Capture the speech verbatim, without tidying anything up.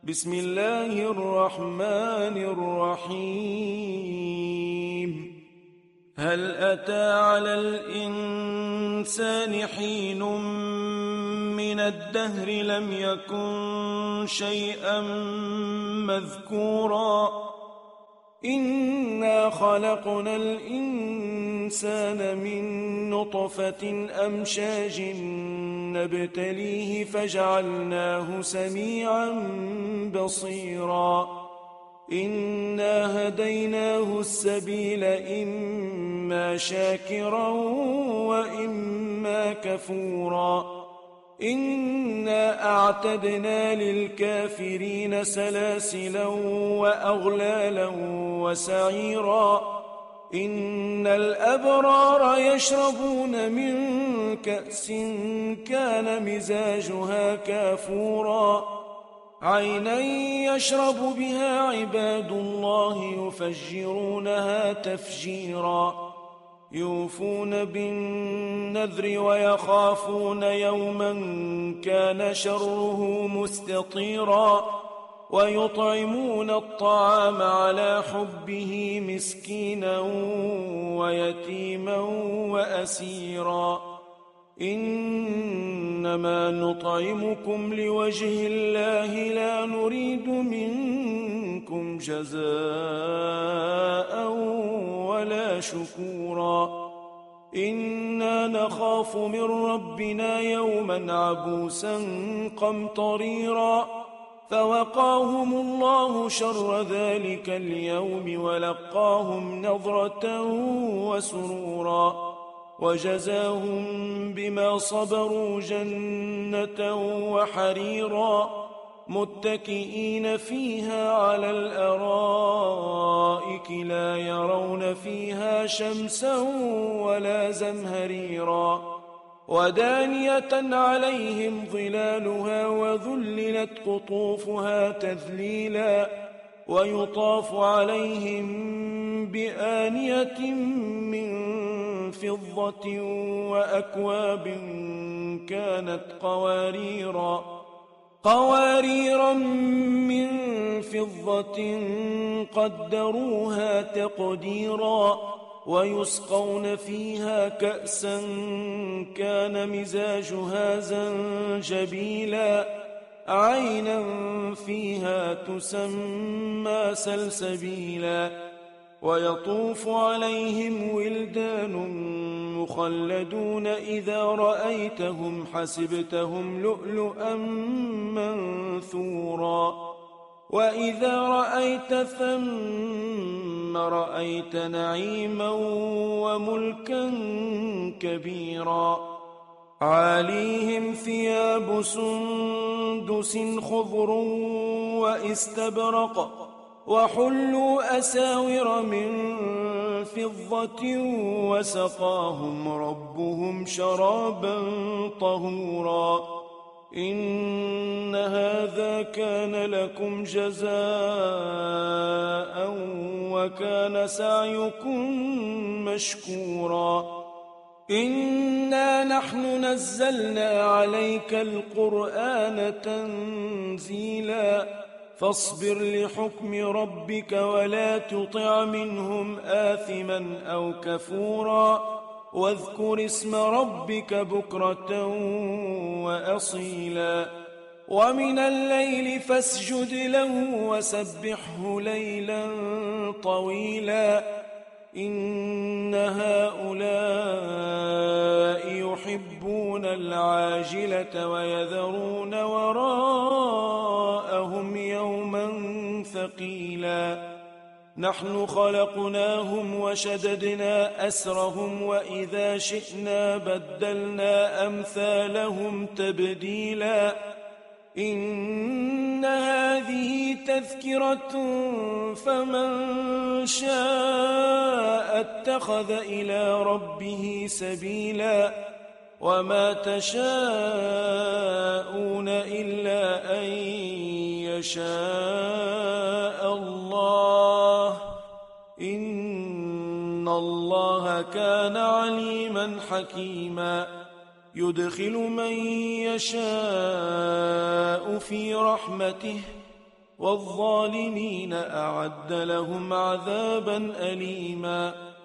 بسم الله الرحمن الرحيم هل أتى على الإنسان حين من الدهر لم يكن شيئا مذكورا إنا خلقنا الإنسان من نطفة أمشاج نبتليه فجعلناه سميعا بصيرا إنا هديناه السبيل إما شاكرا وإما كفورا إنا أعتدنا للكافرين سلاسلا وأغلالا وسعيرا إن الأبرار يشربون من كأس كان مزاجها كافورا عينا يشرب بها عباد الله يفجرونها تفجيرا يوفون بالنذر ويخافون يوما كان شره مستطيرا ويطعمون الطعام على حبه مسكينا ويتيما وأسيرا إنما نطعمكم لوجه الله لا نريد منكم جزاء ولا شكورا إنا نخاف من ربنا يوما عبوسا قمطريرا فوقاهم الله شر ذلك اليوم ولقاهم نضرة وسرورا وجزاهم بما صبروا جنة وحريرا متكئين فيها على الأرائك لا يرون فيها شمسا ولا زمهريرا ودانية عليهم ظلالها وذللت قطوفها تذليلا ويطاف عليهم بآنية من فضة وأكواب كانت قواريرا قواريرا من فضة قدروها تقديرا ويسقون فيها كأسا كان مزاجها زنجبيلا عينا فيها تسمى سلسبيلا ويطوف عليهم ولدان مخلدون إذا رأيتهم حسبتهم لؤلؤا منثورا وإذا رأيت ثم رأيت نعيما وملكا كبيرا عاليهم ثياب سندس خضر واستبرق وحلوا أساور من فضة وسقاهم ربهم شرابا طهورا إن هذا كان لكم جزاء وكان سعيكم مشكورا إنا نحن نزلنا عليك القرآن تنزيلا فاصبر لحكم ربك ولا تطع منهم آثما أو كفورا واذكر اسم ربك بكرة وأصيلا ومن الليل فاسجد له وسبحه ليلا طويلا إن هؤلاء يحبون العاجلة ويذرون وراءهم يوما ثقيلا نحن خلقناهم وشددنا أسرهم وإذا شئنا بدلنا أمثالهم تبديلا إن هذه تذكرة فمن شاء اتخذ إلى ربه سبيلا وما تشاءون إلا أن يشاء الله إن الله كان عليما حكيما يدخل من يشاء في رحمته والظالمين أعد لهم عذابا أليما